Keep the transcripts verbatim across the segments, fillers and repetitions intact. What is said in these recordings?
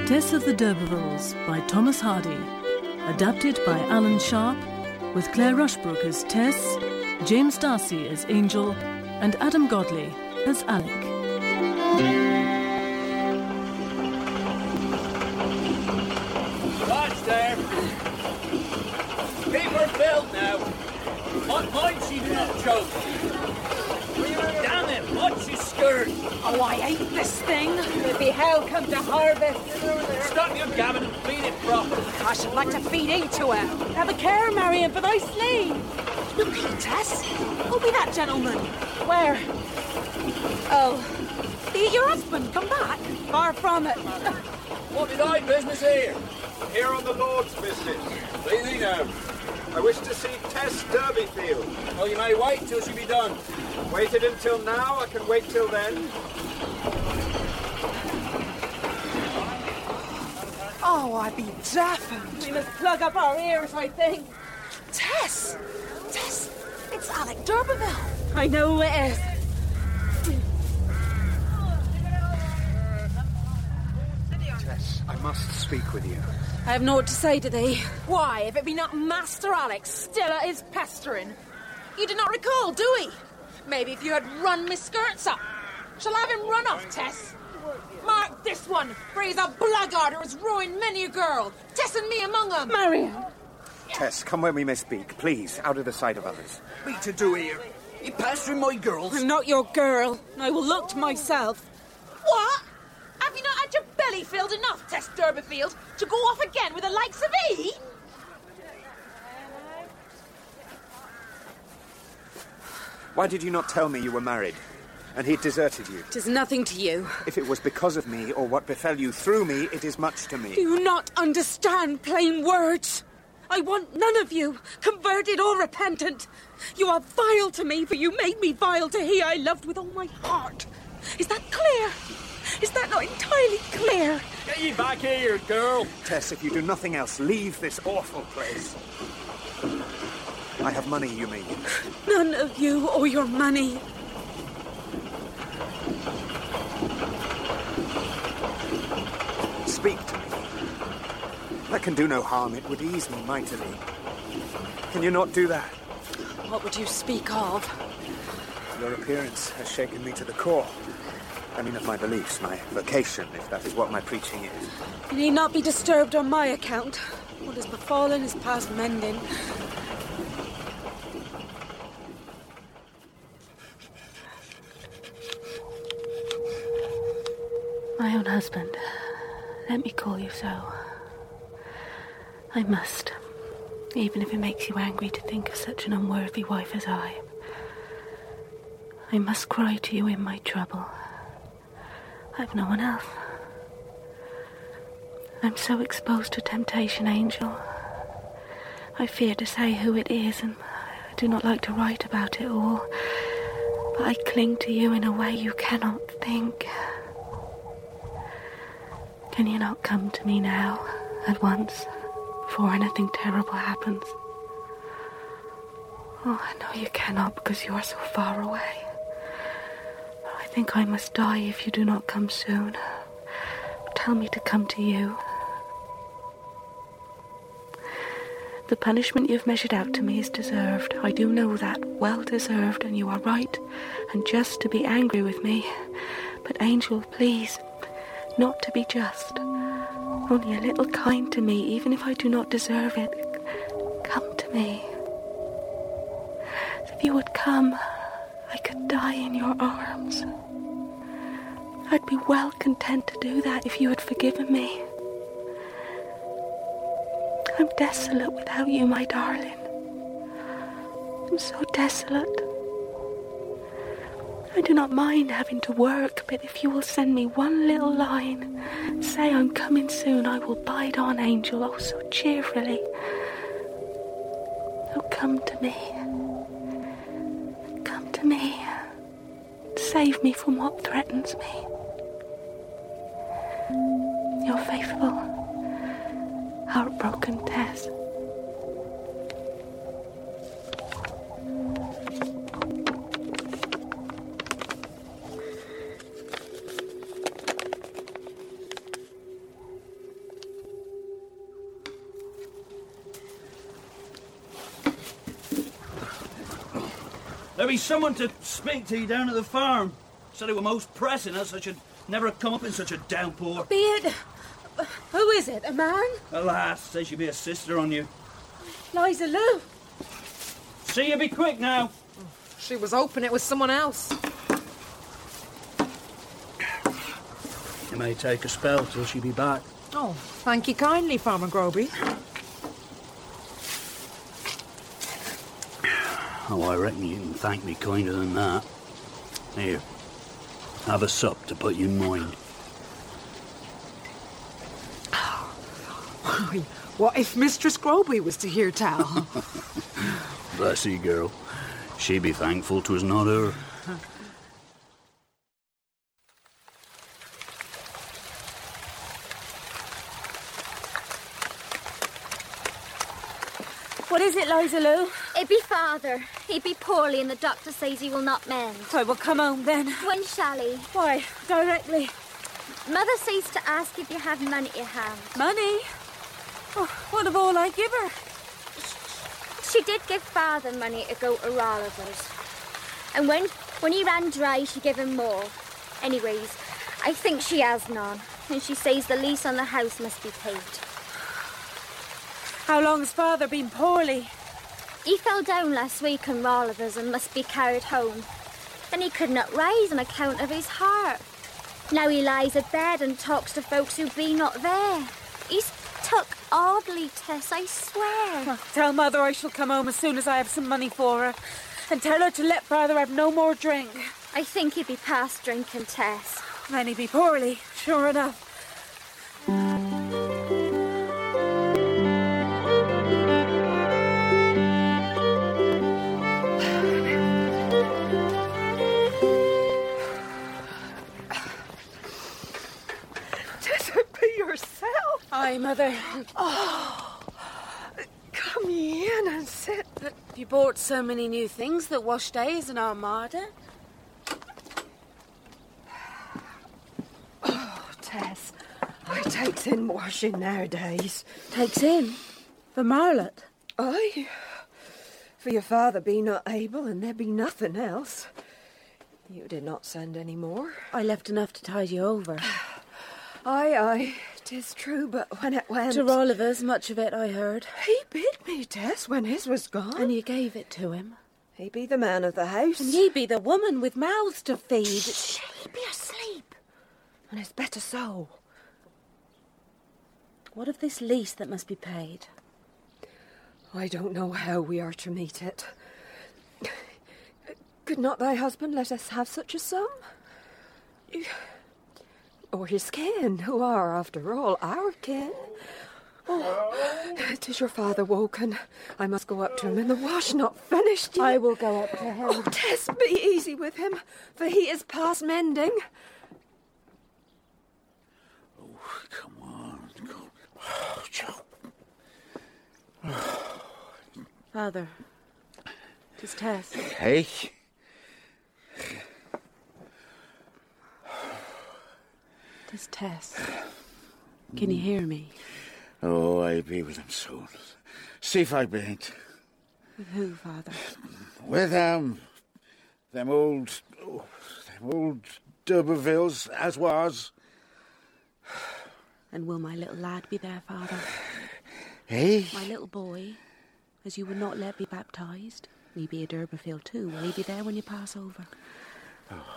Tess of the D'Urbervilles by Thomas Hardy. Adapted by Alan Sharp, with Claire Rushbrook as Tess, James Darcy as Angel, and Adam Godley as Alec. Watch there. Keep her filled now. What mind she do not choke. Damn it, what's she skirt? Oh, I hate this thing. It'll be hell come to harvest. Stop your gammon and feed it proper. I should like to feed into her. Have a care, Marion, for thy sleep. Look here, Tess. Who'll be that gentleman? Where? Oh, be it your husband come back? Far from it. What did I business here? Here on the Lord's business. Please thee now. I wish to see Tess Durbeyfield. Oh, you may wait till she be done. Waited until now, I can wait till then. Oh, I be deafened. We must plug up our ears, I think. Tess! Tess! It's Alec d'Urberville. I know who it is. Tess, I must speak with you. I have naught to say to thee. Why, if it be not Master Alex still at his pestering? You do not recall, do we? Maybe if you had run my skirts up. Shall I have him run off, Tess? Mark this one, for he's a blackguard who has ruined many a girl. Tess and me among them. Marion! Tess, come where we may speak, please, out of the sight of others. Me to do here? You pestering my girls? I'm not your girl. I will look to myself. What? Have you not had your belly filled enough, Tess Durbeyfield, to go off again with the likes of E? Why did you not tell me you were married, and he'd deserted you? It is nothing to you. If it was because of me, or what befell you through me, it is much to me. Do you not understand plain words? I want none of you, converted or repentant. You are vile to me, for you made me vile to he I loved with all my heart. Is that clear? Is that not entirely clear? Get ye back here, girl. Tess, if you do nothing else, leave this awful place. I have money, you mean? None of you or your money. Speak to me. That can do no harm. It would ease me mightily. Can you not do that? What would you speak of? Your appearance has shaken me to the core. I mean of my beliefs, my vocation, if that is what my preaching is. You need not be disturbed on my account. What has befallen is past mending. My own husband. Let me call you so. I must. Even if it makes you angry to think of such an unworthy wife as I. I must cry to you in my trouble. I've no one else. I'm so exposed to temptation, Angel. I fear to say who it is, and I do not like to write about it all. But I cling to you in a way you cannot think. Can you not come to me now, at once, before anything terrible happens? Oh, I know you cannot because you are so far away. I think I must die if you do not come soon. Tell me to come to you. The punishment you've measured out to me is deserved. I do know that, well deserved, and you are right and just to be angry with me. But, Angel, please, not to be just. Only a little kind to me, even if I do not deserve it. Come to me. If you would come, I could die in your arms. I'd be well content to do that if you had forgiven me. I'm desolate without you, my darling. I'm so desolate. I do not mind having to work, but if you will send me one little line, say I'm coming soon, I will bide on, Angel, oh so cheerfully. Oh, come to me. Come to me. Save me from what threatens me. Your faithful, heartbroken Tess. There be someone to speak to you down at the farm. Said it were most pressing, else I should never have come up in such a downpour. Be it... Who is it, a man? Alas, says she be a sister on you. Liza Lou. See you be quick now. She was hoping it was someone else. It may take a spell till she be back. Oh, thank you kindly, Farmer Groby. Oh, I reckon you can thank me kinder than that. Here, have a sup to put you in mind. What if Mistress Groby was to hear tell? Bless you, girl. She be thankful 'twas not her. What is it, Liza Lou? It be father. He be poorly and the doctor says he will not mend. I will come home then. When shall he? Why, directly. Mother says to ask if you have money to hand. Money? Oh, what of all I give her? She did give father money to go to Rolliver's. And when, when he ran dry, she gave him more. Anyways, I think she has none. And she says the lease on the house must be paid. How long has father been poorly? He fell down last week in Rolliver's and must be carried home. Then he could not rise on account of his heart. Now he lies abed and talks to folks who be not there. He's took oddly, Tess, I swear. Well, tell Mother I shall come home as soon as I have some money for her. And tell her to let father have no more drink. I think he'd be past drinking, Tess. Then he'd be poorly, sure enough. Aye, Mother. Oh, come in and sit. But you bought so many new things that wash day is an armada. Oh, Tess, I takes in washing nowadays. Takes in? For Marlott? Aye. For your father be not able and there be nothing else. You did not send any more. I left enough to tide you over. Aye, aye, 'tis true, but when it went... To Rolliver's, much of it, I heard. He bid me, Tess, when his was gone. And you gave it to him. He be the man of the house. And ye be the woman with mouths to feed. Shh, he be asleep. And it's better so. What of this lease that must be paid? I don't know how we are to meet it. Could not thy husband let us have such a sum? Or his kin, who are, after all, our kin. Oh, 'tis your father woken. I must go up to him, and the wash not finished yet. I will go up to him. Oh, Tess, be easy with him, for he is past mending. Oh, come on. Oh, Joe. Oh. Father, 'tis Tess. Hey? Tis Tess. Can you hear me? Oh, I'll be with him soon. See if I bean't. With who, Father? With them. Them old... Oh, them old D'Urbervilles, as was. And will my little lad be there, Father? Hey? My little boy, as you would not let be baptised. Will he be a D'Urberville too? Will he be there when you pass over? Oh.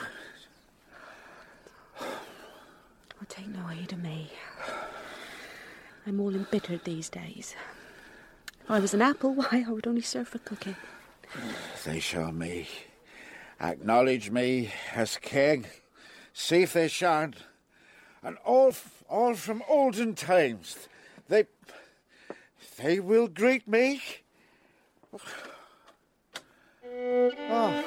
Oh, take no heed of me. I'm all embittered these days. If I was an apple, why, I would only serve for cooking. They shall me. Acknowledge me as king. See if they shan't. And all, all from olden times. They... They will greet me. Oh.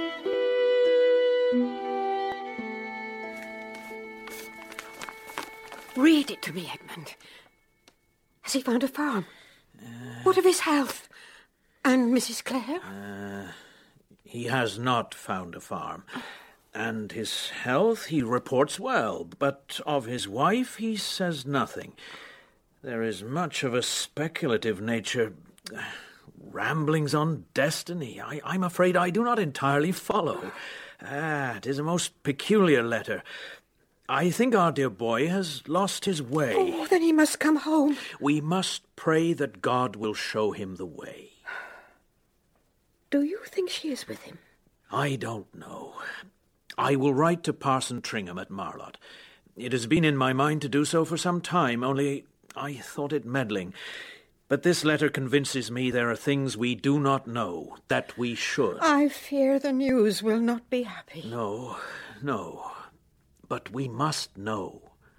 Read it to me, Edmund. Has he found a farm? Uh, what of his health? And Missus Clare? Uh, he has not found a farm. And his health he reports well, but of his wife he says nothing. There is much of a speculative nature. ramblings on destiny. I, I'm afraid I do not entirely follow. Ah, 'tis a most peculiar letter. I think our dear boy has lost his way. Oh, then he must come home. We must pray that God will show him the way. Do you think she is with him? I don't know. I will write to Parson Tringham at Marlott. It has been in my mind to do so for some time, only I thought it meddling. But this letter convinces me there are things we do not know that we should. I fear the news will not be happy. No, no. But we must know.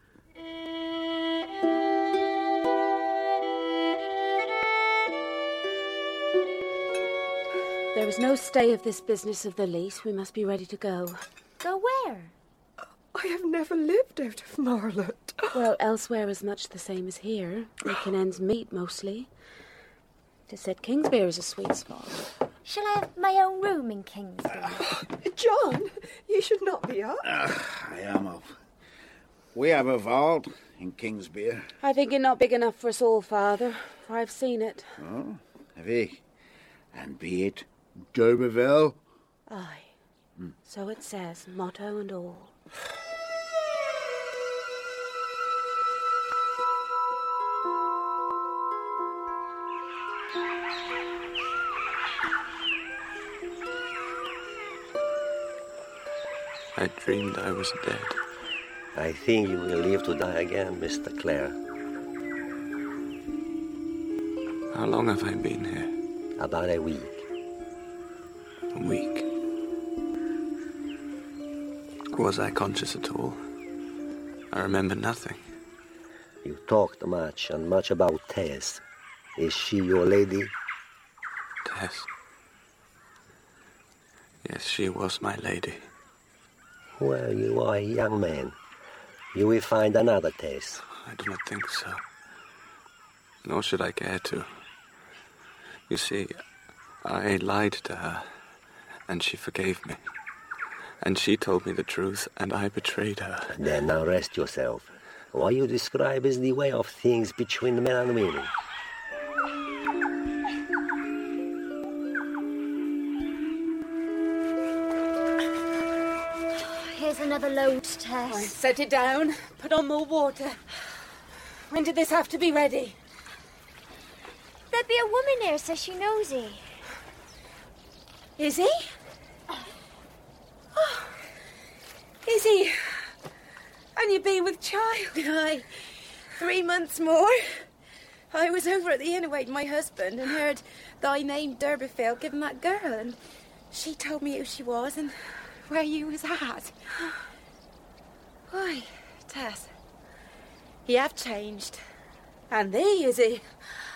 There is no stay of this business of the lease. We must be ready to go. Go where? I have never lived out of Marlott. Well, elsewhere is much the same as here. Making ends meet, mostly. 'Tis said Kingsbere is a sweet spot. Shall I have my own room in Kingsbere? John, you should not be up. Uh, I am up. We have a vault in Kingsbere. I think it not big enough for us all, Father, for I've seen it. Oh, have ye? And be it D'Urberville? Aye. Hmm. So it says, motto and all. I dreamed I was dead. I think you will live to die again, Mister Clare. How long have I been here? About a week. A week? Was I conscious at all? I remember nothing. You talked much, and much about Tess. Is she your lady? Tess? Yes, she was my lady. Well, you are a young man. You will find another Tess. I do not think so. Nor should I care to. You see, I lied to her, and she forgave me. And she told me the truth, and I betrayed her. Then now rest yourself. What you describe is the way of things between men and women. Here's another load, Tess. Right, set it down. Put on more water. When did this have to be ready? There'd be a woman here, says she knows he. Is he? Oh. Is he? And you've been with child? Aye. Three months more. I was over at the inn awaiting my husband and heard thy name D'Urberville given that girl, and she told me who she was and where you was at. Why, Tess, you have changed. And thee, is he?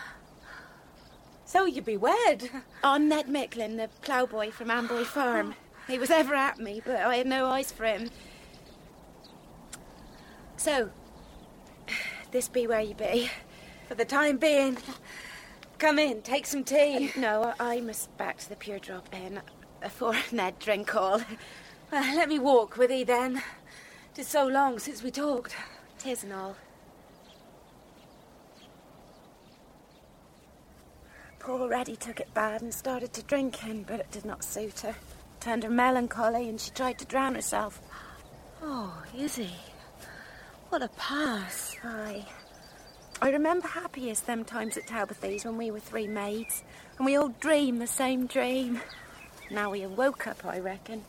So you be wed? On Ned Micklin, the ploughboy from Amboy Farm. He was ever at me, but I had no eyes for him. So, this be where you be. For the time being. Come in, take some tea. Uh, no, I must back to the Pure Drop Inn afore Ned drink all. Well, let me walk with thee then. 'Tis so long since we talked. 'Tis and all. Poor Reddy took it bad and started to drinking, but it did not suit her. Turned her melancholy and she tried to drown herself. Oh, is he? What a pass. Aye. I remember happiest them times at Talbothy's when we were three maids, and we all dreamed the same dream. Now we woke up, I reckon.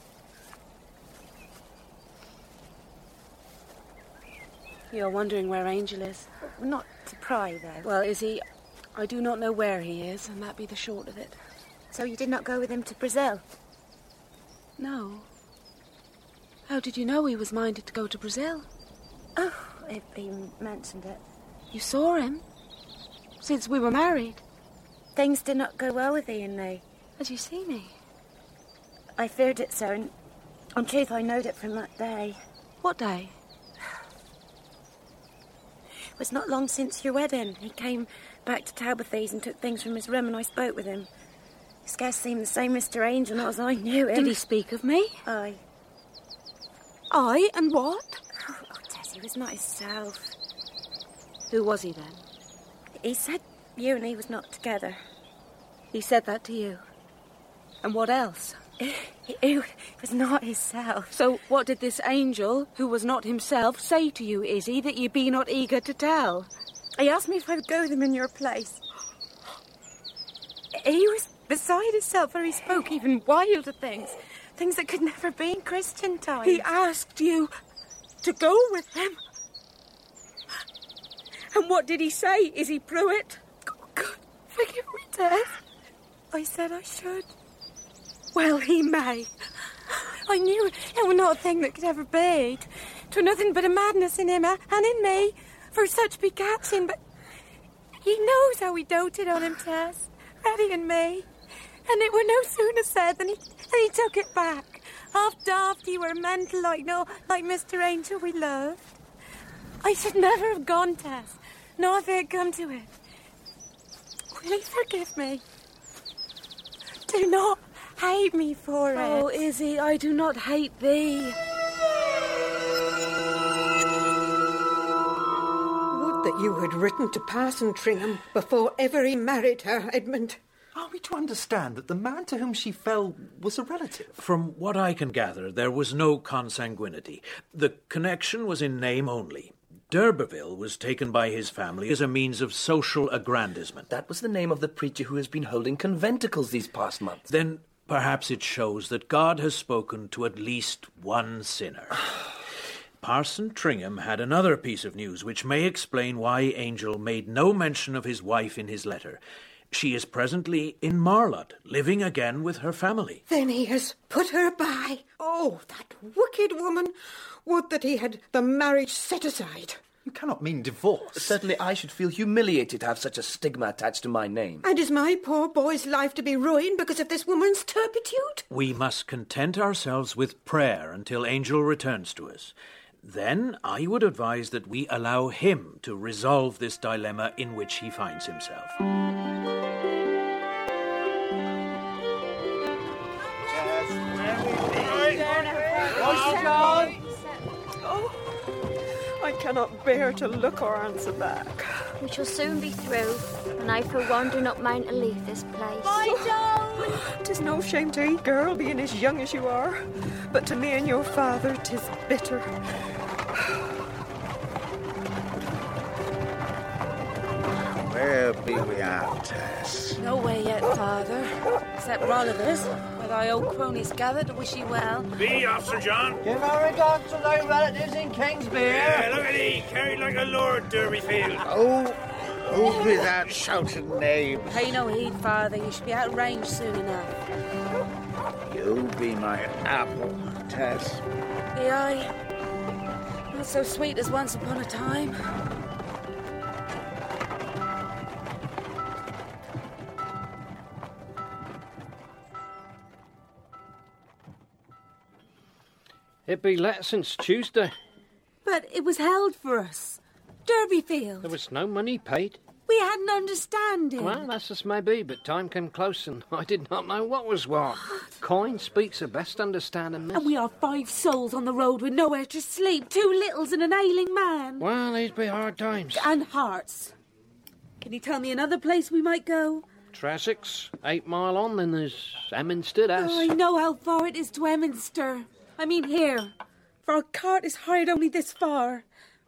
You're wondering where Angel is? Not to pry, though. Well, is he? I do not know where he is, and that be the short of it. So you did not go with him to Brazil? No. How did you know he was minded to go to Brazil? Oh, if he mentioned it. You saw him? Since we were married? Things did not go well with he and me. Had you seen me? I feared it so, and on truth I knowed it from that day. What day? It was not long since your wedding. He came back to Talbothy's and took things from his room, and I spoke with him. He scarce seemed the same Mister Angel, not as I knew him. Did he speak of me? Aye. Aye, and what? Oh, oh Tess, he was not himself. Who was he then? He said you and he was not together. He said that to you. And what else? It, it was not himself. So what did this angel, who was not himself, say to you, Izzy, that ye be not eager to tell? He asked me if I would go with him in your place. He was beside himself, for he spoke even wilder things. Things that could never be in Christian times. He asked you to go with him? And what did he say, Izzy Pruitt? God, forgive me, Tess. I said I should. Well, he may. I knew it was not a thing that could ever be. 'Twere nothing but a madness in him uh, and in me, for such be catching, but he knows how we doted on him, Tess, Reddy and me. And it were no sooner said than he, than he took it back. Half daft, he were mental like no, like Mister Angel we loved. I should never have gone, Tess, not if it had come to it. Will you forgive me? Do not hate me for it. Oh, Izzy, I do not hate thee. Would that you had written to Parson Tringham before ever he married her, Edmund. Are we to understand that the man to whom she fell was a relative? From what I can gather, there was no consanguinity. The connection was in name only. D'Urberville was taken by his family as a means of social aggrandizement. That was the name of the preacher who has been holding conventicles these past months. Then perhaps it shows that God has spoken to at least one sinner. Parson Tringham had another piece of news which may explain why Angel made no mention of his wife in his letter. She is presently in Marlott, living again with her family. Then he has put her by. Oh, that wicked woman. Would that he had the marriage set aside. You cannot mean divorce. Certainly I should feel humiliated to have such a stigma attached to my name. And is my poor boy's life to be ruined because of this woman's turpitude? We must content ourselves with prayer until Angel returns to us. Then I would advise that we allow him to resolve this dilemma in which he finds himself. John! Oh, I cannot bear to look or answer back. We shall soon be through, and I for one do not mind to leave this place. Bye, Joe! 'Tis no shame to eat, girl, being as young as you are. But to me and your father, 'tis bitter. Where be we at, Tess? No way yet, Father. Except Rolliver's, where thy old cronies gathered to wish ye well. Be, Officer John. Give our regards to thy relatives in Kingsbury. Yeah, look at thee, carried like a lord, Derbyfield. Oh, who be that shouting names? Pay no heed, Father. You should be out of range soon enough. You be my apple, Tess. Be I? Not so sweet as once upon a time. It be let since Tuesday. But it was held for us. Derbyfield. There was no money paid. We had an understanding. Well, that's as may be, but time came close and I did not know what was what. Coin speaks of best understanding, miss. And we are five souls on the road with nowhere to sleep, two littles and an ailing man. Well, these be hard times. And hearts. Can you tell me another place we might go? Trasix, eight mile on, then there's Emminstead House. Oh, I know how far it is to Emminster. I mean here, for our cart is hired only this far.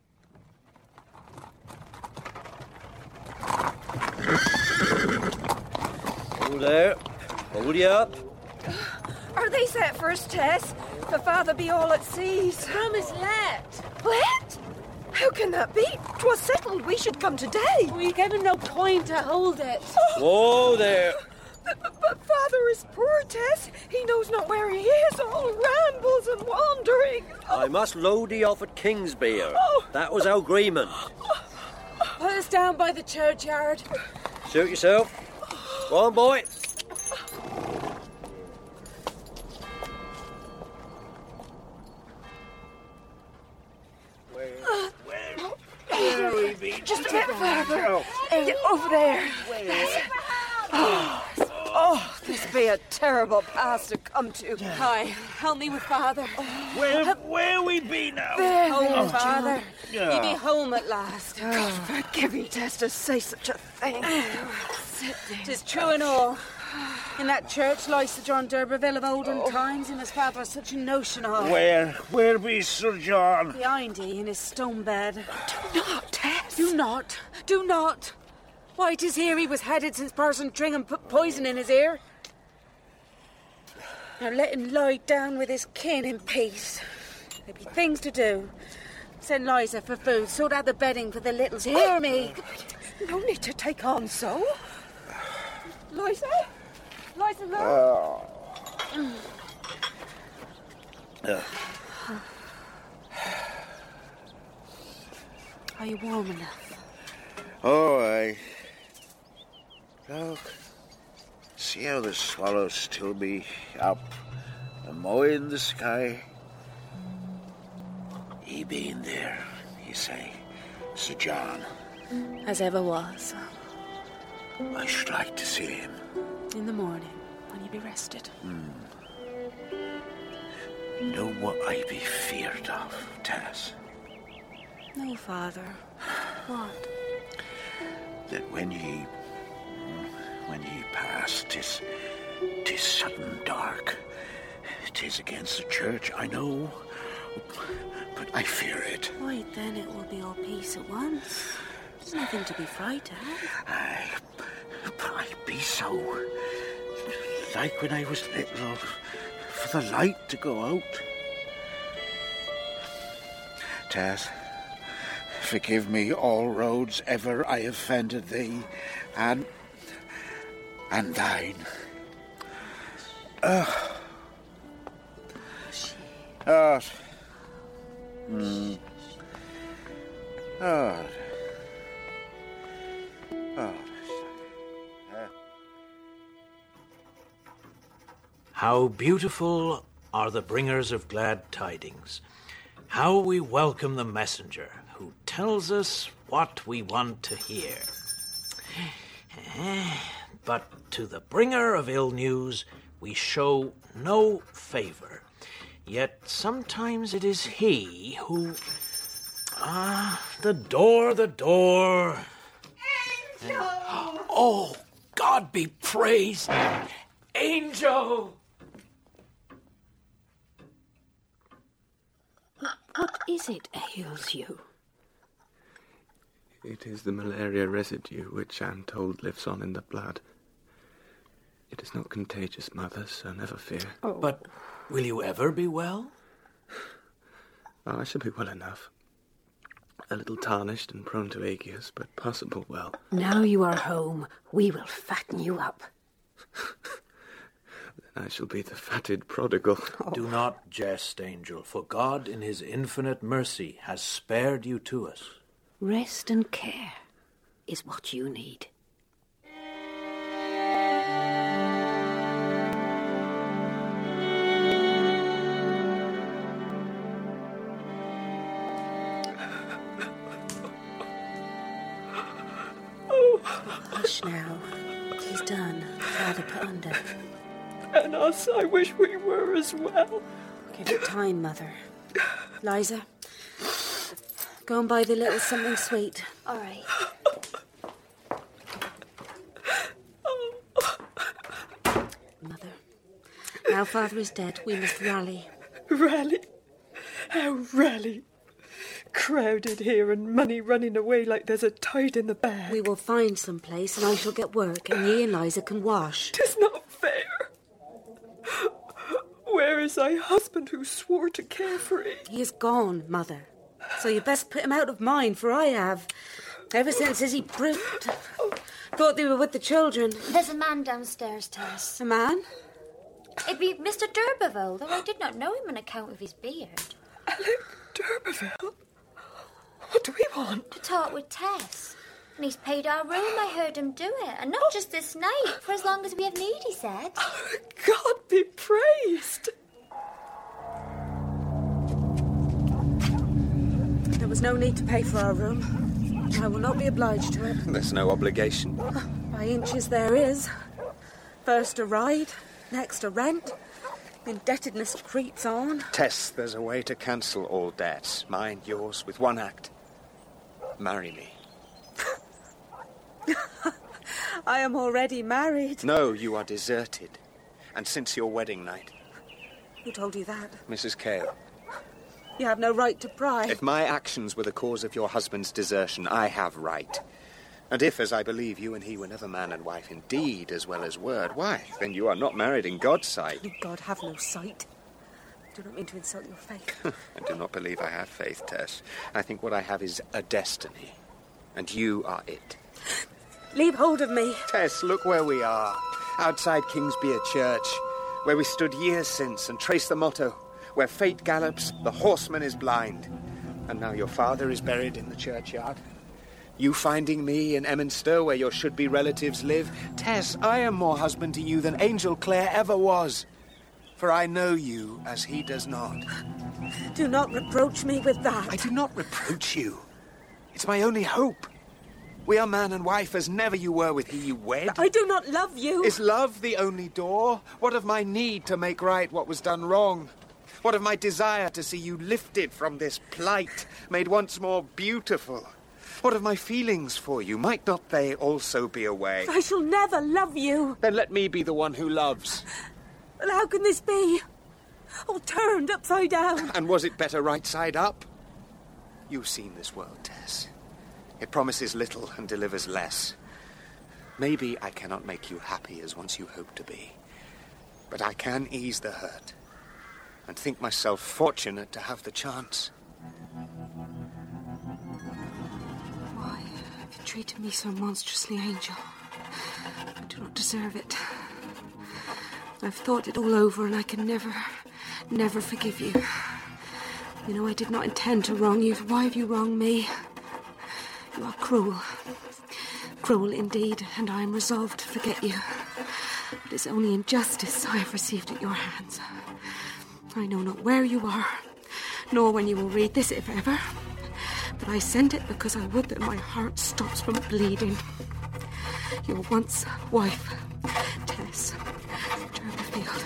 Oh there, hold you up. Are they set for us, Tess? For father be all at seas. Promise let. What? How can that be? 'Twas settled we should come today. We gave him no coin to hold it. Whoa there. But, but, but father is poor, Tess. He knows not where he is, all rambles and wandering. I must load thee off at Kingsbury. Oh. That was our agreement. Put us down by the churchyard. Suit yourself. Go on, boy. Where, where, where we be? Just a bit further. Uh, over there. Oh, oh, this be a terrible pass to come to. Hi, help me with father. Where, where we be now? There, home, there, father. Yeah. You be home at last. God forgive me, Tess, to say such a thing. Tis true and all. In that church lies Sir John d'Urberville of olden oh. times, and his father has such a notion of. Where? Where be Sir John? Behind ye, in his stone bed. Do not, Tess. Do not. Do not. Why, 'tis here he was headed since Parson Tringham put poison in his ear. Now let him lie down with his kin in peace. There be things to do. Send Liza for food, sort out the bedding for the littles. Hear me. No need to take on so. Liza? Liza, look. Oh. Uh. Are you warm enough? Oh, aye. Look. See how the swallows still be up, a mowing the sky. He been there, you say, Sir John. As ever was. I should like to see him. In the morning, when you be rested. Hmm. Know what I be feared of, Tess? No, Father. What? That when ye... when ye pass, 'tis... 'tis sudden dark. 'Tis against the church, I know. But I fear it. Why, then it will be all peace at once. There's nothing to be frightened. Aye, but I be so... like when I was little, for the light to go out. Tess, forgive me all roads ever I offended thee, and... and thine. Ugh. Oh. Hmm. Oh. Oh. How beautiful are the bringers of glad tidings. How we welcome the messenger who tells us what we want to hear. But to the bringer of ill news we show no favor. Yet sometimes it is he who... Ah, the door, the door. Angel! Oh, God be praised. Angel! What is it ails you? It is the malaria residue which Anne told lives on in the blood. It is not contagious, Mother, so never fear. Oh. But will you ever be well? Oh, I shall be well enough. A little tarnished and prone to agues, but possible well. Now you are home, we will fatten you up. Then I shall be the fatted prodigal. Oh. Do not jest, Angel, for God in his infinite mercy has spared you to us. Rest and care is what you need. Hush now. He's done. Father put under. And us, I wish we were as well. Give it time, Mother. Liza, go and buy the little something sweet. All right. Mother, now Father is dead, we must rally. Rally? How rally? Crowded here and money running away like there's a tide in the bag. We will find some place and I shall get work and ye and Liza can wash. 'Tis not fair. Where is thy husband who swore to care for it? He is gone, Mother. So you best put him out of mind, for I have. Ever since Izzy Brute thought they were with the children. There's a man downstairs, Tess. A man? It be Mister d'Urberville, though I did not know him on account of his beard. Alec d'Urberville? What do we want? To talk with Tess. And he's paid our room, I heard him do it. And not just this night, for as long as we have need, he said. Oh, God be praised. There was no need to pay for our room. I will not be obliged to it. There's no obligation. By inches there is. First a ride, next a rent. Indebtedness creeps on. Tess, there's a way to cancel all debts. Mine, yours, with one act. Marry me. I am already married. No, you are deserted. And since your wedding night. Who told you that? Missus Cale. You have no right to pry. If my actions were the cause of your husband's desertion, I have right. And if, as I believe, you and he were never man and wife in deed as well as word, why, then you are not married in God's sight. God have no sight. I do not mean to insult your faith. I do not believe I have faith, Tess. I think what I have is a destiny. And you are it. Leave hold of me. Tess, look where we are. Outside Kingsbere Church, where we stood years since and traced the motto, where fate gallops, the horseman is blind. And now your father is buried in the churchyard. You finding me in Emminster, where your should-be relatives live. Tess, I am more husband to you than Angel Clare ever was. For I know you as he does not. Do not reproach me with that. I do not reproach you. It's my only hope. We are man and wife as never you were with he you wed. I do not love you. Is love the only door? What of my need to make right what was done wrong? What of my desire to see you lifted from this plight, made once more beautiful? What of my feelings for you? Might not they also be away? I shall never love you. Then let me be the one who loves. But how can this be? All turned upside down. And was it better right side up? You've seen this world, Tess. It promises little and delivers less. Maybe I cannot make you happy as once you hoped to be. But I can ease the hurt. And think myself fortunate to have the chance. Why have you treated me so monstrously, Angel? I do not deserve it. I've thought it all over and I can never, never forgive you. You know I did not intend to wrong you. Why have you wronged me? You are cruel. Cruel indeed, and I am resolved to forget you. It is only injustice I have received at your hands. I know not where you are, nor when you will read this, if ever. But I sent it because I would that my heart stops from bleeding. Your once wife, Tess Durbeyfield.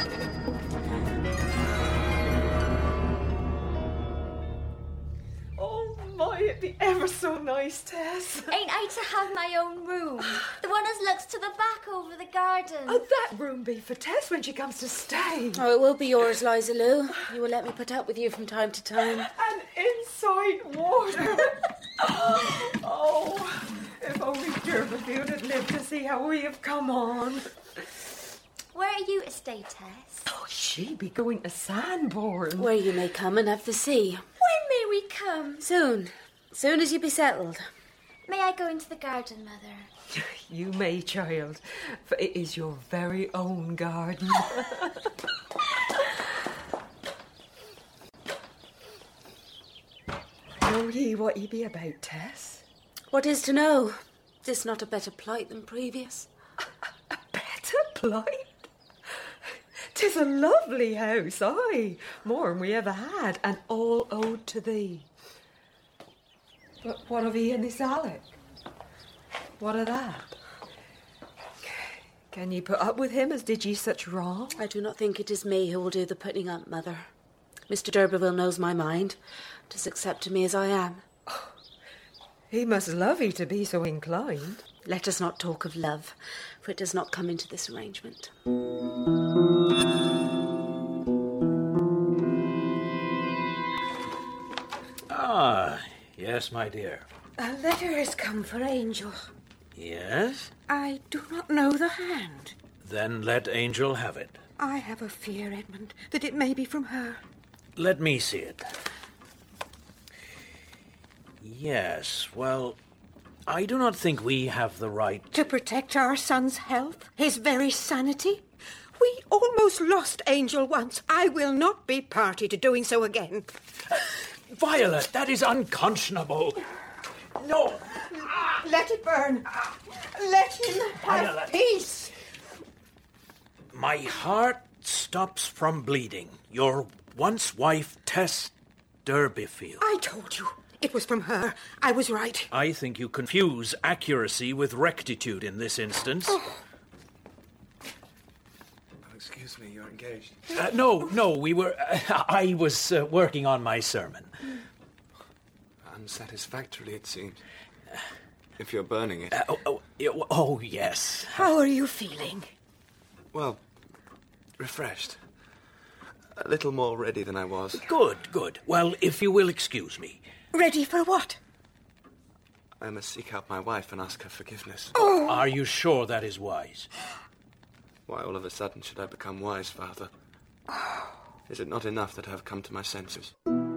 Oh, my, it'd be ever so nice, Tess. Ain't I to have my own room? The one as looks to the back over the garden. Oh, that room be for Tess when she comes to stay. Oh, it will be yours, Liza Lou. You will let me put up with you from time to time. And inside water. Oh, if only Durbeyfield had lived to see how we have come on. Where are you to stay, Tess? Oh, she be going to Sandbourne. Where you may come and have the sea. When may we come? Soon. Soon as you be settled. May I go into the garden, Mother? You may, child, for it is your very own garden. Know ye what ye be about, Tess? What is to know? Is not a better plight than previous? A better plight? 'Tis a lovely house, aye, more'n we ever had, and all owed to thee. But what of he and this Alec? What of that? Can ye put up with him as did ye such wrong? I do not think it is me who will do the putting up, Mother. Mister d'Urberville knows my mind. 'Tis accepted me as I am. Oh, he must love ye to be so inclined. Let us not talk of love, for it does not come into this arrangement. Ah, yes, my dear. A letter has come for Angel. Yes? I do not know the hand. Then let Angel have it. I have a fear, Edmund, that it may be from her. Let me see it. Yes, well, I do not think we have the right... To protect our son's health, his very sanity? We almost lost Angel once. I will not be party to doing so again. Violet, that is unconscionable. No. Let it burn. Let him have Violet. peace. My heart stops from bleeding. Your once wife, Tess Durbeyfield. I told you. It was from her. I was right. I think you confuse accuracy with rectitude in this instance. Oh, excuse me, you're engaged. Uh, no, no, we were... Uh, I was uh, working on my sermon. Unsatisfactorily, it seems. if you're burning it. Uh, oh, oh, yeah, oh, yes. How are you feeling? Well, refreshed. A little more ready than I was. Good, good. Well, if you will excuse me. Ready for what? I must seek out my wife and ask her forgiveness. Oh. Are you sure that is wise? Why all of a sudden should I become wise, Father? Is it not enough that I have come to my senses?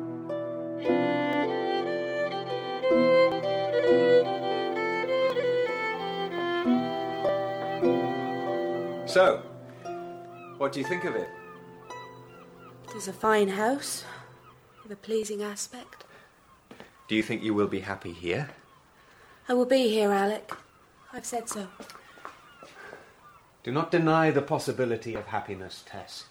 So, what do you think of it? It is a fine house, with a pleasing aspect. Do you think you will be happy here? I will be here, Alec. I've said so. Do not deny the possibility of happiness, Tess.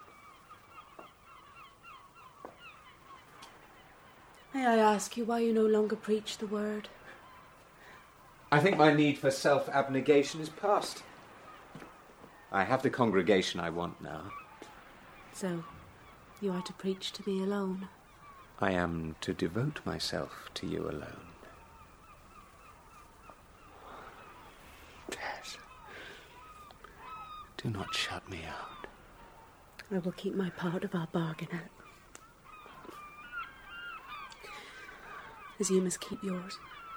May I ask you why you no longer preach the word? I think my need for self-abnegation is past. I have the congregation I want now. So, you are to preach to me alone? I am to devote myself to you alone. Tess, do not shut me out. I will keep my part of our bargain out. As you must keep yours.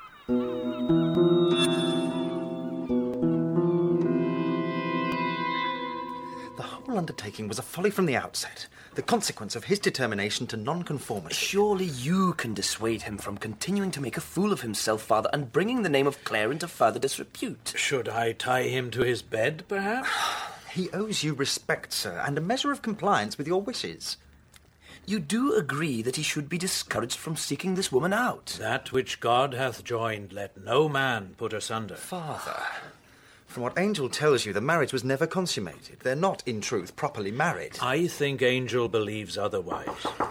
The whole undertaking was a folly from the outset, the consequence of his determination to nonconformity. Surely you can dissuade him from continuing to make a fool of himself, Father, and bringing the name of Clare into further disrepute. Should I tie him to his bed, perhaps? He owes you respect, sir, and a measure of compliance with your wishes. You do agree that he should be discouraged from seeking this woman out? That which God hath joined, let no man put asunder. Father, from what Angel tells you, the marriage was never consummated. They're not, in truth, properly married. I think Angel believes otherwise.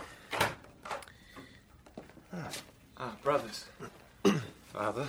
Ah, ah brothers. Father.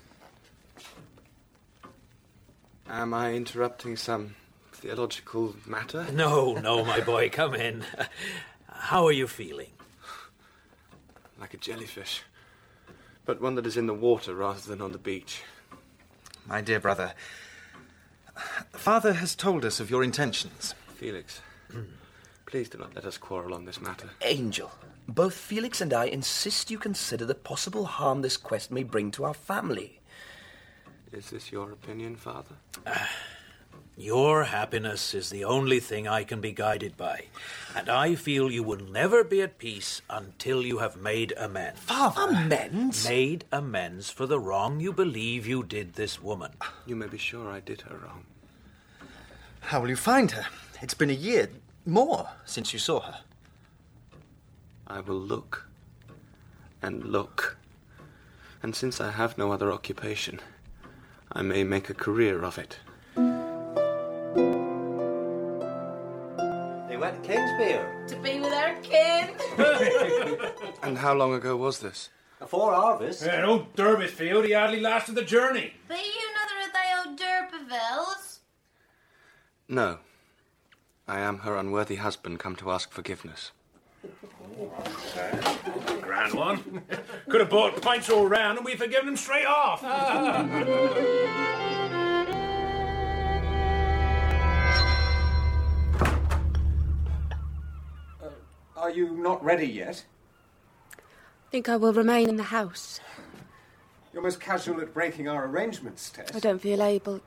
Am I interrupting some theological matter? No, no, my boy, come in. How are you feeling? Like a jellyfish, but one that is in the water rather than on the beach. My dear brother, Father has told us of your intentions. Felix, please do not let us quarrel on this matter. Angel, both Felix and I insist you consider the possible harm this quest may bring to our family. Is this your opinion, Father? Uh, your happiness is the only thing I can be guided by, and I feel you will never be at peace until you have made amends. Father! Amends? Made amends for the wrong you believe you did this woman. You may be sure I did her wrong. How will you find her? It's been a year, more, since you saw her. I will look and look, and since I have no other occupation, I may make a career of it. They went to Kingsbere. To be with our kin. And how long ago was this? Before harvest. Yeah, old Durbisfield, he hardly lasted the journey. Be you another of they old D'Urbervilles? No. I am her unworthy husband come to ask forgiveness. Grand one. Could have bought pints all round and we'd forgiven him straight off. Are you not ready yet? I think I will remain in the house. You're most casual at breaking our arrangements, Tess. I don't feel able...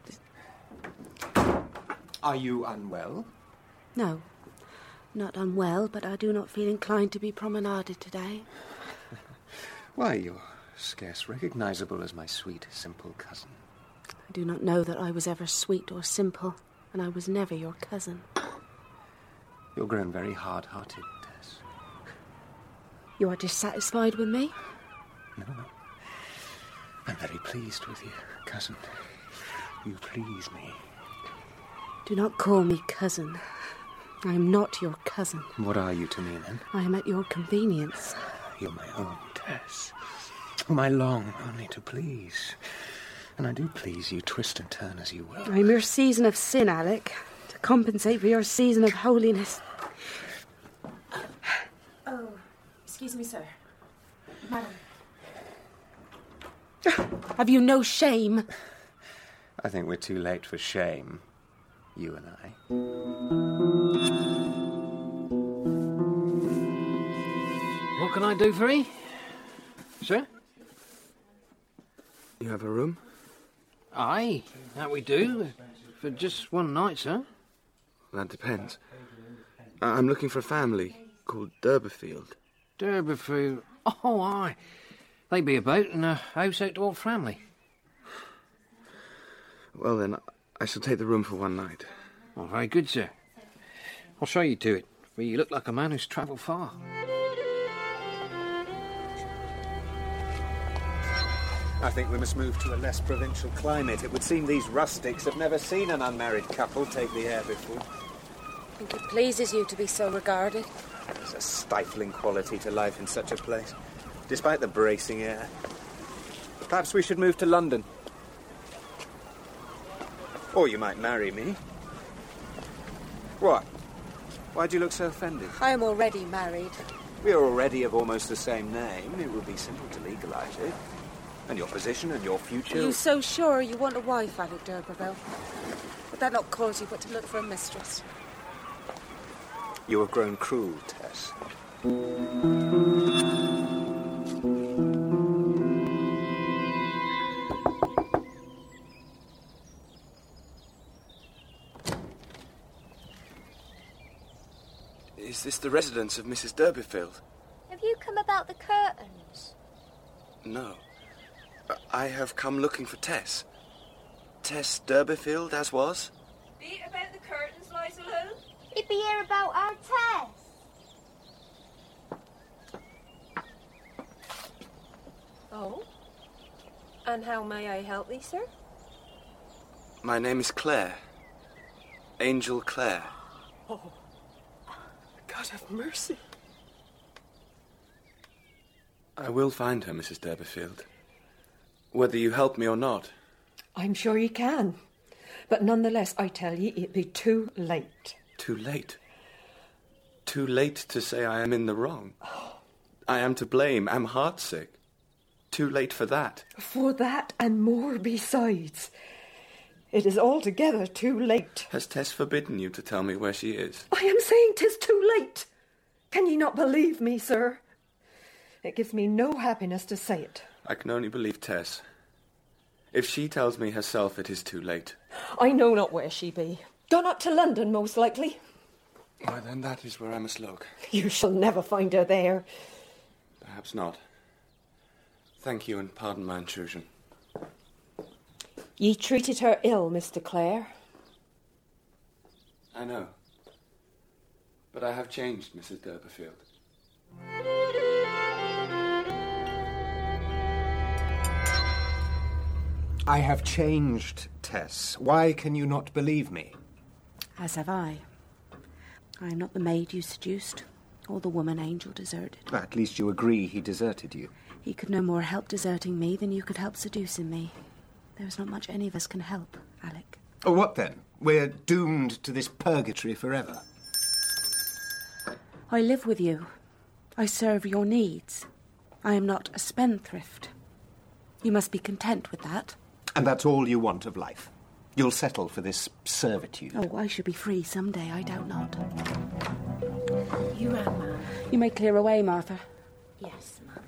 Are you unwell? No. Not unwell, but I do not feel inclined to be promenaded today. Why, you're scarce recognisable as my sweet, simple cousin. I do not know that I was ever sweet or simple, and I was never your cousin. You're grown very hard-hearted, Tess. You are dissatisfied with me? No, no. I'm very pleased with you, cousin. You please me. Do not call me cousin. I am not your cousin. What are you to me, then? I am at your convenience. You're my own, Tess, whom I long only to please. And I do please you, twist and turn as you will. I am your season of sin, Alec, to compensate for your season of holiness. Oh, excuse me, sir. Madam. Have you no shame? I think we're too late for shame, you and I. What can I do for you? Sir? You have a room? Aye, that we do. For just one night, sir. That depends. I- I'm looking for a family called D'Urberfield. D'Urberfield. Oh, aye. They be about in a house out to old Framley. Well, then, I shall take the room for one night. Oh, very good, sir. I'll show you to it, for you look like a man who's travelled far. I think we must move to a less provincial climate. It would seem these rustics have never seen an unmarried couple take the air before. I think it pleases you to be so regarded. There's a stifling quality to life in such a place, despite the bracing air. Perhaps we should move to London. Or you might marry me. What? Why do you look so offended? I am already married. We are already of almost the same name. It would be simple to legalise it. And your position and your future... Are you so sure you want a wife, Alec d'Urberville? Would that not cause you but to look for a mistress? You have grown cruel, Tess. Is this the residence of Missus D'Urberfield? Have you come about the curtains? No. I have come looking for Tess. Tess D'Urberfield, as was? Be it about the curtains, Liza Lou? He'd be here about our Tess. Oh? And how may I help thee, sir? My name is Claire. Angel Claire. Oh, God have mercy. I will find her, Missus D'Urberfield. Whether you help me or not. I'm sure you can. But nonetheless, I tell ye, it'd be too late. Too late? Too late to say I am in the wrong. I am to blame, am heartsick. Too late for that. For that and more besides. It is altogether too late. Has Tess forbidden you to tell me where she is? I am saying 'tis too late. Can ye not believe me, sir? It gives me no happiness to say it. I can only believe Tess. If she tells me herself it is too late. I know not where she be. Gone up to London, most likely. Why, then that is where I must look. You shall never find her there. Perhaps not. Thank you, and pardon my intrusion. Ye treated her ill, Mister Clare. I know. But I have changed, Missus D'Urberfield. I have changed, Tess. Why can you not believe me? As have I. I am not the maid you seduced, or the woman Angel deserted. At least you agree he deserted you. He could no more help deserting me than you could help seducing me. There is not much any of us can help, Alec. Oh, what then? We're doomed to this purgatory forever. I live with you. I serve your needs. I am not a spendthrift. You must be content with that. And that's all you want of life? You'll settle for this servitude? Oh, I should be free someday, I doubt not. You ran, ma'am. You may clear away, Martha. Yes, ma'am.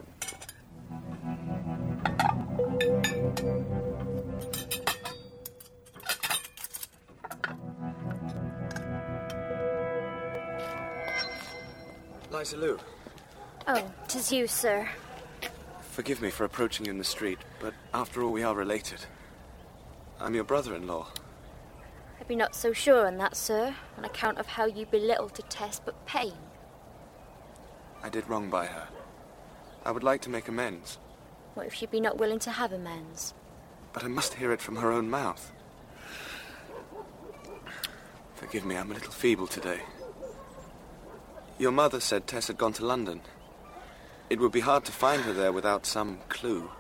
Liza Lou. Oh, 'tis you, sir. Forgive me for approaching you in the street, but after all, we are related. I'm your brother-in-law. I be not so sure on that, sir, on account of how you belittle to Tess but pain. I did wrong by her. I would like to make amends. What if she be not willing to have amends? But I must hear it from her own mouth. Forgive me, I'm a little feeble today. Your mother said Tess had gone to London. It would be hard to find her there without some clue.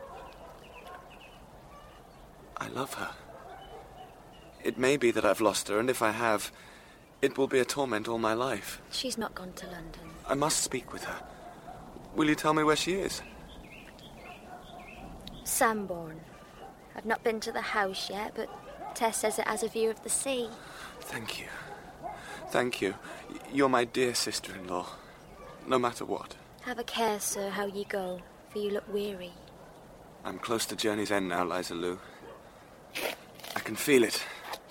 I love her. It may be that I've lost her, and if I have, it will be a torment all my life. She's not gone to London. I must speak with her. Will you tell me where she is? Sambourne. I've not been to the house yet, but Tess says it has a view of the sea. Thank you. Thank you. Y- You're my dear sister-in-law. No matter what. Have a care, sir, how ye go, for you look weary. I'm close to journey's end now, Liza Lou. I can feel it.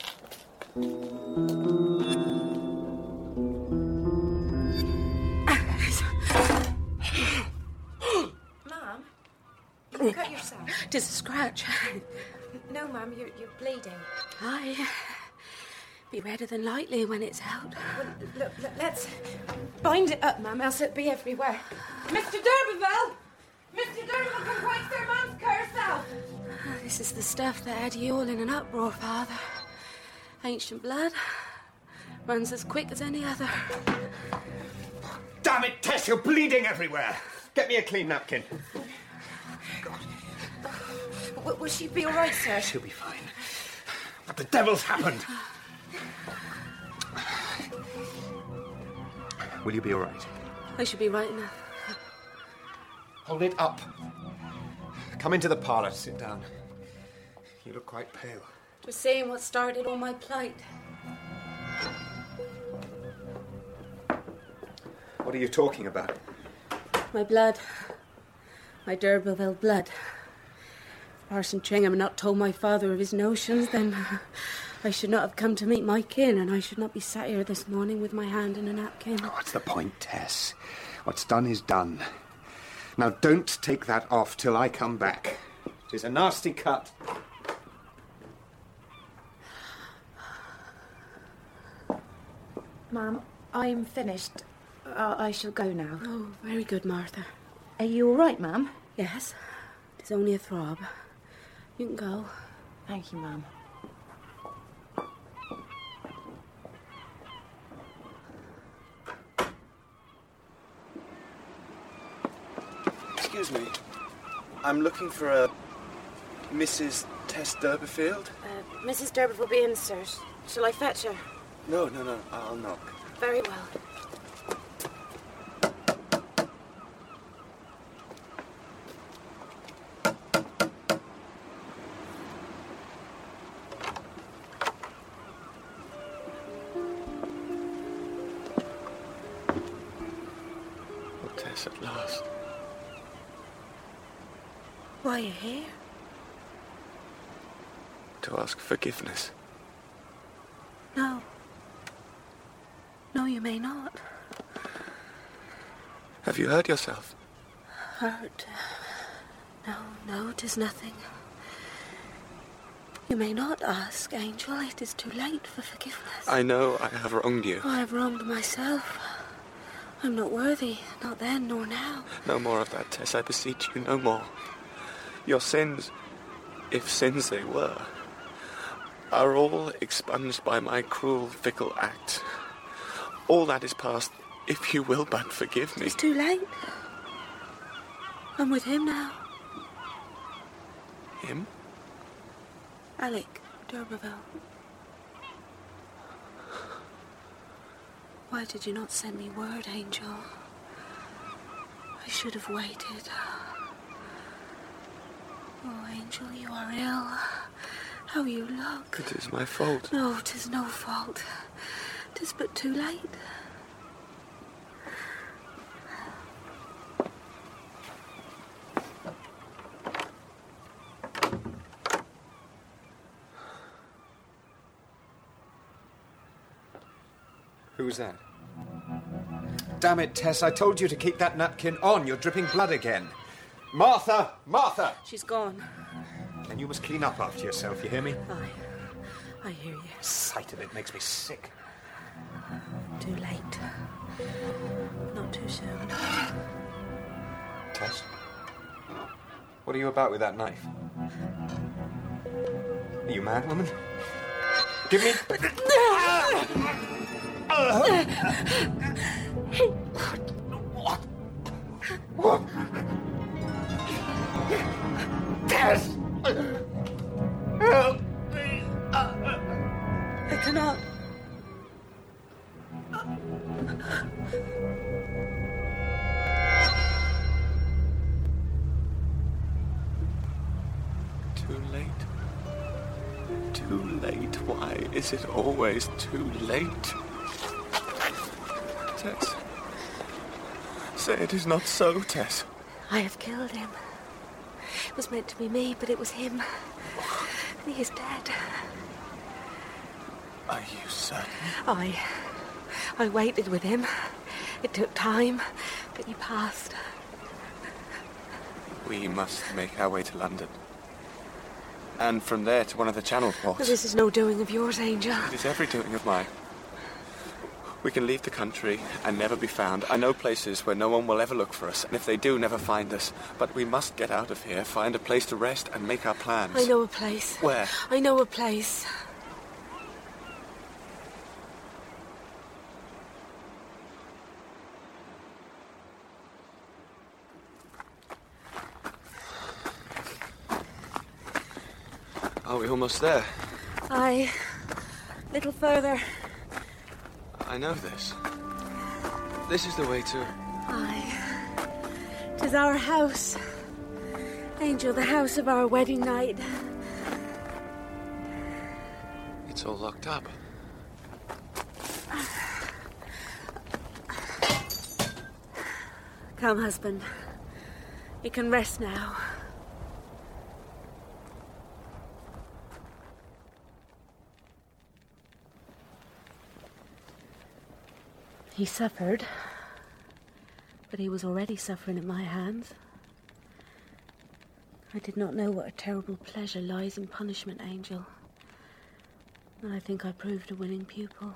Ma'am, you cut yourself. Just a scratch. No, Ma'am, you're, you're bleeding. Aye. Be redder than lightly when it's out. Well, look, look, let's bind it up, Ma'am, else it'll be everywhere. Mister D'Urberville! Mister D'Urberville, come quick, sir, Ma'am's cut herself. This is the stuff that had ye all in an uproar, Father. Ancient blood. Runs as quick as any other. Damn it, Tess, you're bleeding everywhere. Get me a clean napkin. W- will she be all right, sir? She'll be fine. What the devil's happened? Will you be all right? I should be right enough. Hold it up. Come into the parlour. Sit down. You look quite pale. Twas saying what started all my plight. What are you talking about? My blood. My D'Urberville blood. If Parson Tringham had not told my father of his notions, then I should not have come to meet my kin, and I should not be sat here this morning with my hand in a napkin. Oh, what's the point, Tess? What's done is done. Now, don't take that off till I come back. It's a nasty cut. Ma'am, I'm finished. Uh, I shall go now. Oh, very good, Martha. Are you all right, Ma'am? Yes. It's only a throb. You can go. Thank you, Ma'am. Excuse me. I'm looking for a Missus Tess D'Urberville. Uh, Missus D'Urberville will be in, sir. Shall I fetch her? No, no, no. I'll knock. Very well. Oh, Tess, at last. Why are you here? To ask forgiveness. No. No, you may not. Have you hurt yourself? Hurt? No, no, 'tis nothing. You may not ask, Angel. It is too late for forgiveness. I know I have wronged you. I have wronged myself. I'm not worthy, not then nor now. No more of that, Tess, I beseech you, no more. Your sins, if sins they were, are all expunged by my cruel, fickle act. All that is past, if you will but forgive me. It's too late. I'm with him now. Him? Alec D'Urberville. Why did you not send me word, Angel? I should have waited. Oh, Angel, you are ill. How you look. It is my fault. No, 'tis no fault. 'Tis but too late. Who's that? Damn it, Tess, I told you to keep that napkin on. You're dripping blood again. Martha! Martha! She's gone. And you must clean up after yourself, you hear me? Aye. I hear you. The sight of it makes me sick. Too late. Not too soon. Tess? What are you about with that knife? Are you mad, woman? Give me... What? Tess! Help me! I cannot. Too late. Too late. Why is it always too late? Tess. Say it is not so, Tess. I have killed him. It was meant to be me, but it was him. And he is dead. Are you certain? I... I waited with him. It took time, but he passed. We must make our way to London. And from there to one of the Channel ports. This is no doing of yours, Angel. It is every doing of mine. We can leave the country and never be found. I know places where no one will ever look for us, and if they do, never find us. But we must get out of here, find a place to rest, and make our plans. I know a place. Where? I know a place. Are we almost there? Aye. Little further. I know this. This is the way to... Aye. 'Tis our house. Angel, the house of our wedding night. It's all locked up. Come, husband. You can rest now. He suffered, but he was already suffering at my hands. I did not know what a terrible pleasure lies in punishment, Angel. And I think I proved a winning pupil.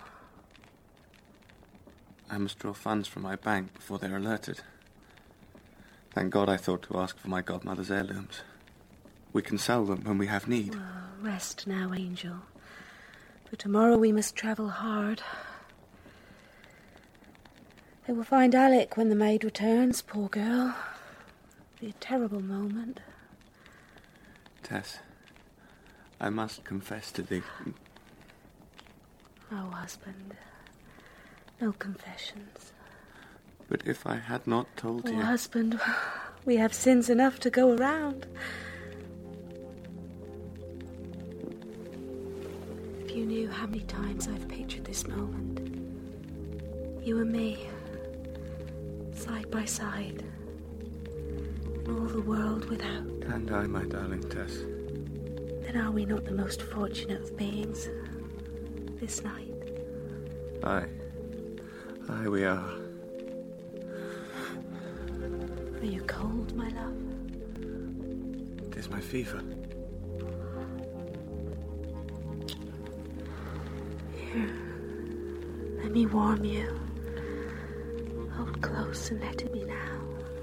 I must draw funds from my bank before they're alerted. Thank God I thought to ask for my godmother's heirlooms. We can sell them when we have need. Well, rest now, Angel. For tomorrow we must travel hard. They will find Alec when the maid returns, poor girl. It'll be a terrible moment. Tess, I must confess to thee. Oh, husband, no confessions. But if I had not told Oh, you... husband, we have sins enough to go around. If you knew how many times I've pictured this moment. You and me, side by side, and all the world without. And I, my darling Tess. Then are we not the most fortunate of beings this night? Aye. Aye, we are. Are you cold, my love? It is my fever. Here, let me warm you. Hold close and let it be now.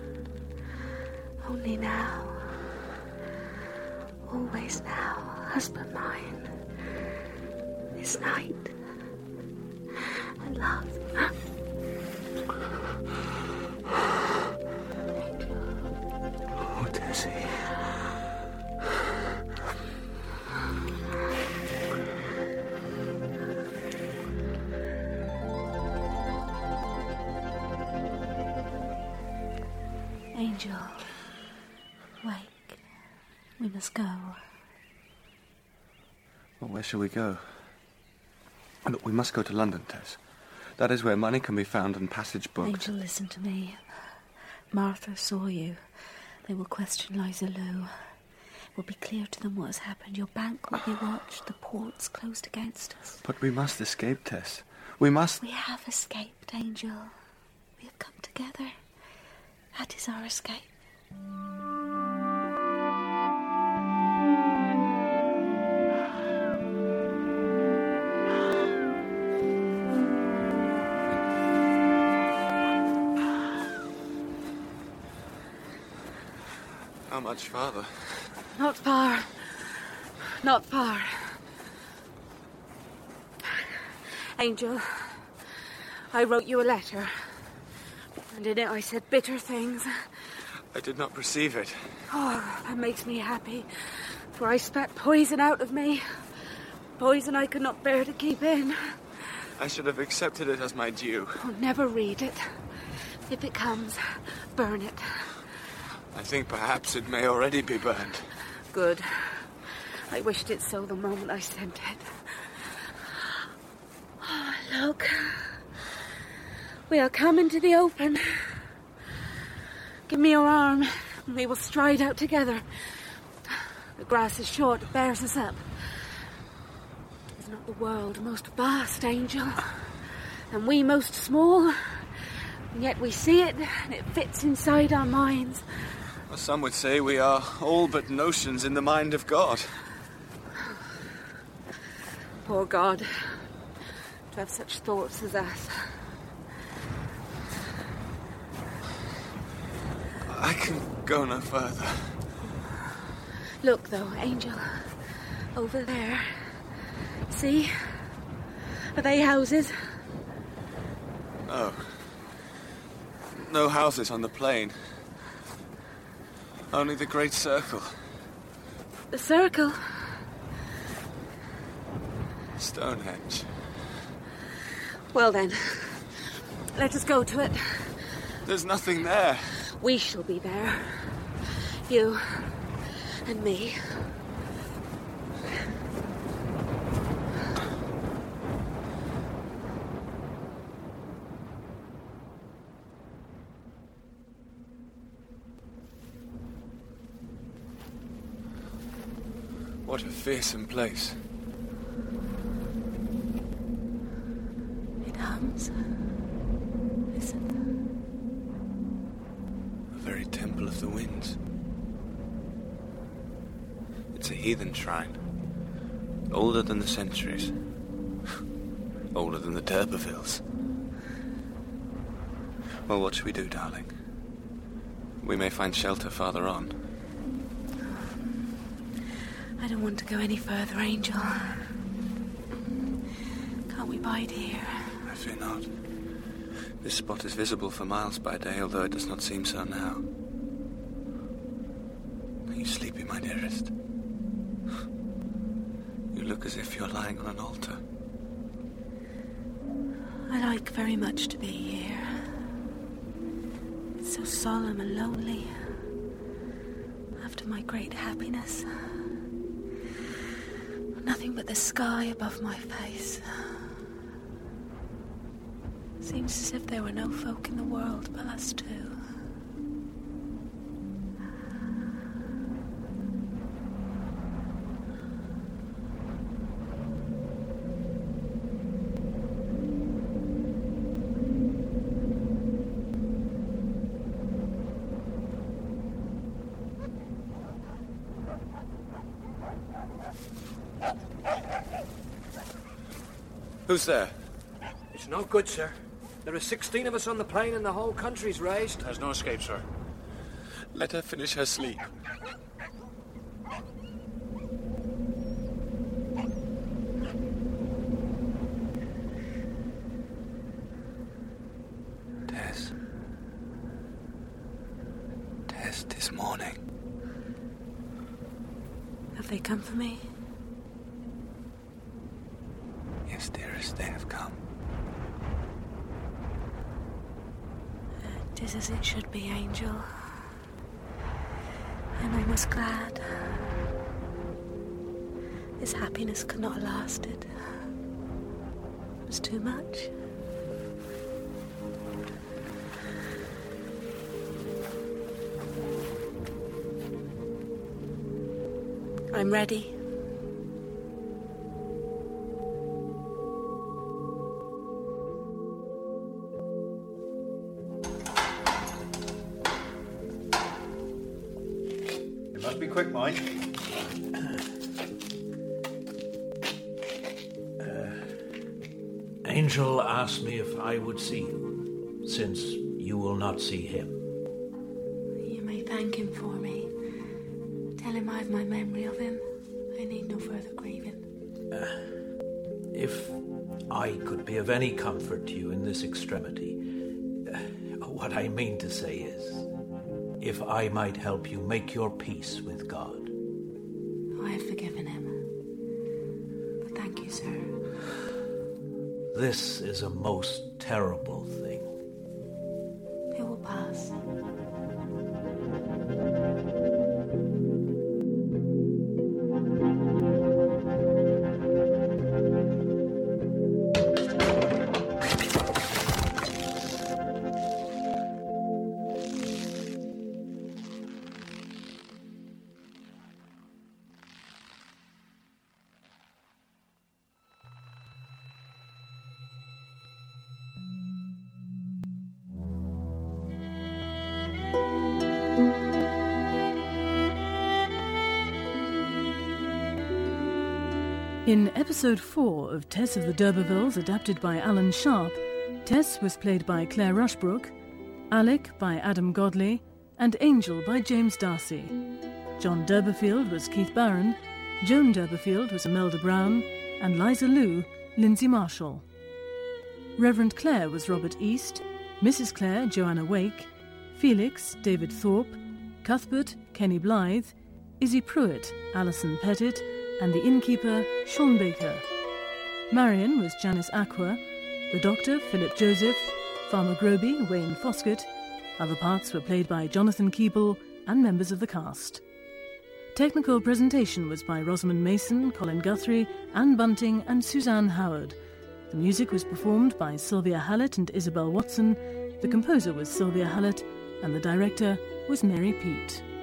Only now. Always now, husband mine. This night. And love. Oh, Tessie. Angel, wake. We must go. Well, where shall we go? Look, we must go to London, Tess. That is where money can be found and passage booked. Angel, listen to me. Martha saw you. They will question Liza Lou. It will be clear to them what has happened. Your bank will be watched. The ports closed against us. But we must escape, Tess. We must... We have escaped, Angel. We have come together. That is our escape. How much farther? Not far. Not far. Angel, I wrote you a letter. And in it I said bitter things. I did not receive it. Oh, that makes me happy. For I spat poison out of me. Poison I could not bear to keep in. I should have accepted it as my due. Oh, never read it. If it comes, burn it. I think perhaps it may already be burned. Good. I wished it so the moment I sent it. Oh, look. We are coming to the open. Give me your arm, and we will stride out together. The grass is short, it bears us up. Is not the world most vast, Angel? And we most small? And yet we see it, and it fits inside our minds. Well, some would say we are all but notions in the mind of God. Poor God, to have such thoughts as us. I can go no further. Look, though, Angel. Over there. See? Are they houses? No. No houses on the plain. Only the great circle. The circle? Stonehenge. Well then, let us go to it. There's nothing there. We shall be there. You and me. What a fearsome place. It hums. Listen. A very temple of the winds. It's a heathen shrine. Older than the centuries. Older than the D'Urbervilles. Well, what should we do, darling? We may find shelter farther on. I don't want to go any further, Angel. Can't we bide here? I fear not. This spot is visible for miles by day, although it does not seem so now. Are you sleepy, my dearest? You look as if you're lying on an altar. I like very much to be here. It's so solemn and lonely. After my great happiness. Nothing but the sky above my face. Seems as if there were no folk in the world but us two. Who's there? It's no good, sir. There are sixteen of us on the plain and the whole country's raised. There's no escape, sir. Let her finish her sleep. Tess. Tess, 'tis morning. Have they come for me? Yes, dearest, they have come. It is as it should be, Angel. And I was glad. This happiness could not have lasted. It was too much. I'm ready. You must be quick, mind. Angel asked me if I would see you, since you will not see him. You may thank him for me. Tell him I've my memory of him. I need no further grieving. Uh, if I could be of any comfort to you in this extremity, uh, what I mean to say is, if I might help you make your peace with God. I have forgiven him. But thank you, sir. This is a most terrible thing. It will pass. In episode four of Tess of the D'Urbervilles, adapted by Alan Sharp, Tess was played by Claire Rushbrook, Alec by Adam Godley, and Angel by James Darcy. John D'Urberfield was Keith Barron, Joan D'Urberfield was Imelda Brown, and Liza Lou, Lindsay Marshall. Reverend Clare was Robert East, Missus Clare, Joanna Wake, Felix, David Thorpe, Cuthbert, Kenny Blythe, Izzy Pruitt, Alison Pettit, and the innkeeper, Sean Baker. Marion was Janice Aqua, the doctor, Philip Joseph, Farmer Groby, Wayne Foskett. Other parts were played by Jonathan Keeble and members of the cast. Technical presentation was by Rosamond Mason, Colin Guthrie, Anne Bunting and Suzanne Howard. The music was performed by Sylvia Hallett and Isabel Watson. The composer was Sylvia Hallett and the director was Mary Peet.